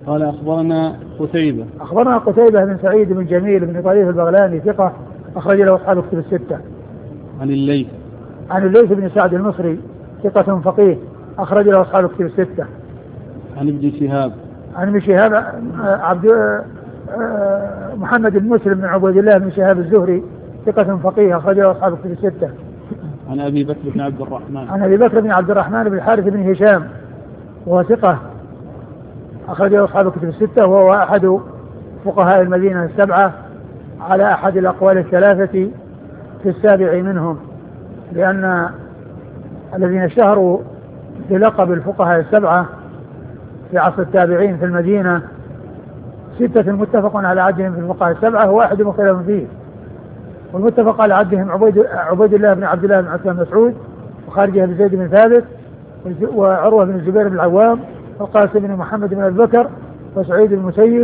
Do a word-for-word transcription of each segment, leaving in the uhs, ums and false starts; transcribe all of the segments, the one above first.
قال أخبرنا قتيبة أخبرنا قتيبة بن سعيد بن جميل بن طريف البغلاني ثقة أخرج له أصحاب كتب الستة. عن الليث عن الليث بن سعد المصري ثقة فقيه أخرج له أصحاب كتب الستة. عن ابن شهاب عن ابن شهاب عبد محمد بن مسلم بن عبد الله بن شهاب الزهري ثقة فقيه أخرج له أصحاب كتب الستة. عن أبي بكر بن عبد الرحمن عن أبي بكر بن عبد الرحمن بن الحارث بن هشام وهو ثقة أخرج له أصحاب كتب الستة، وهو أحد فقهاء المدينة السبعة على أحد الأقوال الثلاثة في السابع منهم، لأن الذين اشتهروا بلقب الفقهاء السبعة في عصر التابعين في المدينة ستة متفق على عدهم في الفقهاء السبعة وواحد مختلف فيه. والمتفق على عدهم عبيد, عبيد الله بن عبد الله بن عثمان بن مسعود، وخارجه بن زيد بن ثابت، وعروة بن الزبير بن العوام، والقاسم بن محمد بن أبي بكر، وسعيد بن المسيب،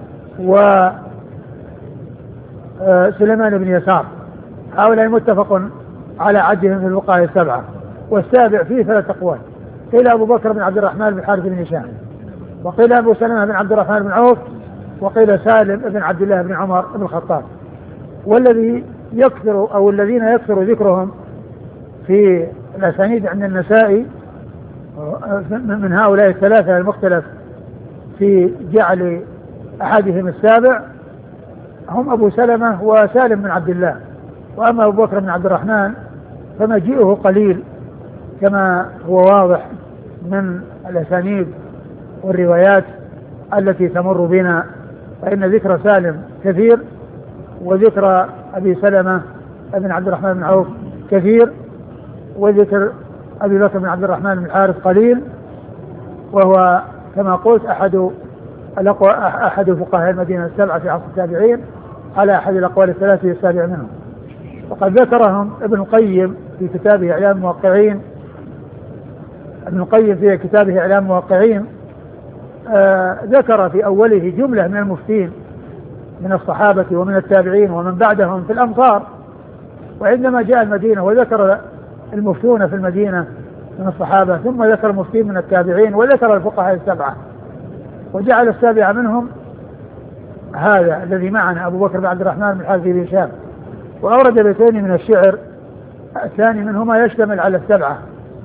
وسليمان بن يسار. هؤلاء متفق على عدهم في الفقهاء السبعة. والسابع فيه ثلاث أقوال، قيل أبو بكر بن عبد الرحمن بن الحارث بن هشام، وقيل أبو سلمة بن عبد الرحمن بن عوف، وقيل سالم بن عبد الله بن عمر بن الخطاب. والذي يكثر أو الذين يكثر ذكرهم في الأسانيد عند النسائي من هؤلاء الثلاثة المختلف في جعل أحدهم السابع هم أبو سلمة وسالم بن عبد الله. وأما أبو بكر بن عبد الرحمن فمجيئه قليل كما هو واضح من الأسانيد والروايات التي تمر بنا، فإن ذكر سالم كثير، وذكر أبي سلمة بن عبد الرحمن بن عوف كثير، وذكر أبي بكر بن عبد الرحمن بن الحارث قليل، وهو كما قلت أحد أحد فقهاء المدينة السبعة في عصر التابعين على أحد الأقوال الثلاثة السابع منهم. وقد ذكرهم ابن القيم في كتابه إعلام الموقعين ابن القيم في كتابه إعلام الموقعين آه ذكر في أوله جملة من المفتين من الصحابة ومن التابعين ومن بعدهم في الأمصار، وعندما جاء المدينة وذكر المفتون في المدينة من الصحابة، ثم ذكر المفتين من التابعين، وذكر الفقهاء السبعة، وجعل السابع منهم هذا الذي معنا أبو بكر بن عبد الرحمن بن الحارث بن هشام. وأورد بيتين من الشعر الثاني منهما يشتمل على السبعة،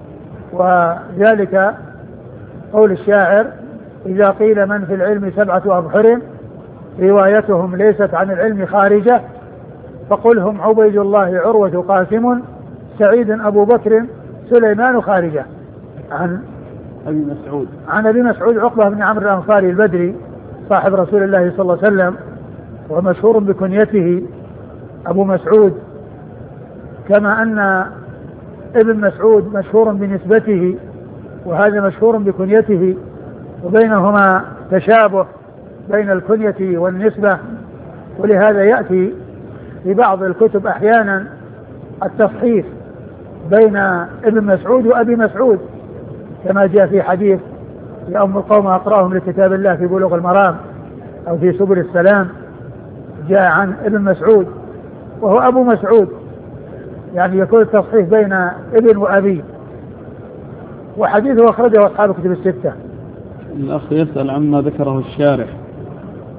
وذلك قول الشاعر: إذا قيل من في العلم سبعة أبحر روايتهم ليست عن العلم خارجة، فقلهم عبيد الله عروة قاسم سعيد أبو بكر سليمان خارجة. عن أبي مسعود عن أبي مسعود عقبة بن عمرو الأنصاري البدري صاحب رسول الله صلى الله عليه وسلم، ومشهور بكنيته أبو مسعود، كما أن ابن مسعود مشهور بنسبته وهذا مشهور بكنيته، وبينهما تشابه بين الكنية والنسبة، ولهذا يأتي في بعض الكتب أحيانا التصحيف بين ابن مسعود وأبي مسعود، كما جاء في حديث يا أم القوم أقرأهم لكتاب الله في بلوغ المرام أو في سبل السلام، جاء عن ابن مسعود وهو أبو مسعود، يعني يكون التصحيف بين ابن وأبي. وحديثه أخرجه أصحاب كتب الستة. الأخ يسأل عما ذكره الشارح